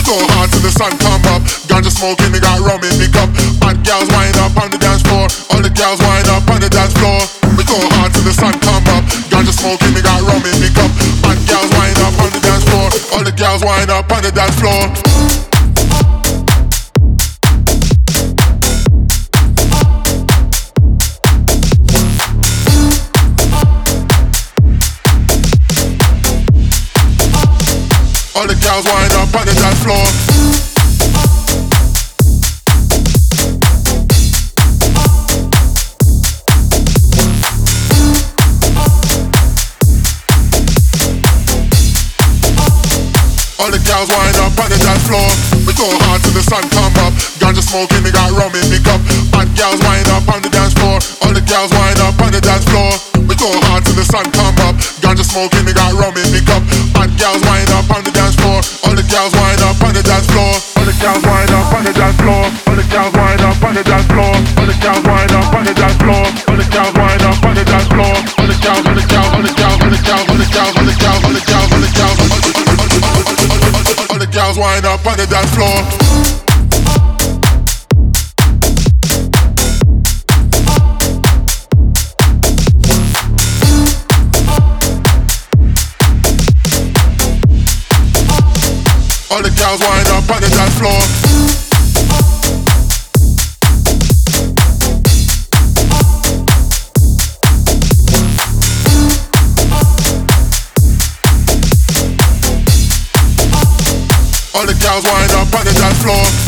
go hard till the sun come up. Ganja smoking, they got rum in me cup. Bad girls wind up on the dance floor. All the girls wind up on the dance floor. We go hard till the sun come up. Ganja smoking, they got rum in me cup. Bad girls wind up on the dance floor. All the girls wind up on the dance floor. All the girls wind up on the dance floor. All the girls wind up on the dance floor. We go hard till the sun come up. Ganja smoking, they got rum in me cup. Bad girls wind up on the dance floor. All the girls wind up on the dance floor. We go hard till the sun come up. Ganja smoking, they got rum in me cup. Bad girls wind up on the dance floor. All the girls wind up on the dance floor. All the girls wind up on the dance floor. All the girls wind up on the dance floor. All the girls wind up on the dance floor. All the girls wind up on the dance floor. All the girls, all the girls, all the girls, all the girls, all the girls, all the girls, all the girls, all the girls, all the girls wind up on the dance floor. All the girls wind up on the dance floor. All the girls wind up on the dance floor.